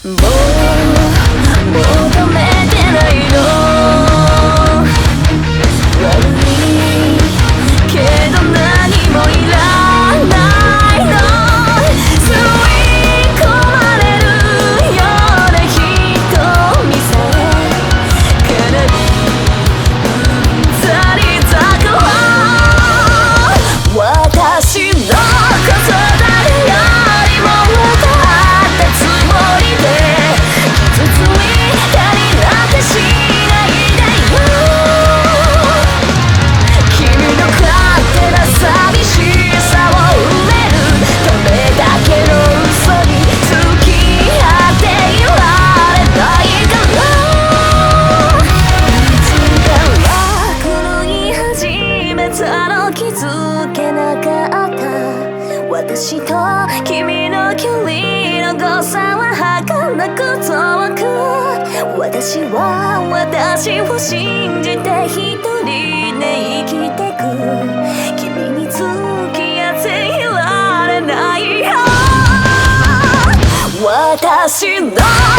求めてないの悪いけど何もいらないの吸い込まれるような瞳さえかなりざり咲く私のこと誰よりも分かったつもりで傷ついたりなんてしないでよ君の勝手な寂しさを埋めるためだけの嘘に付き合っていられないからいつから狂い始めたの気づけなかった私と君の距離の誤差は儚く遠く私は私を信じて一人で生きてく君に付き合っていられないよ私の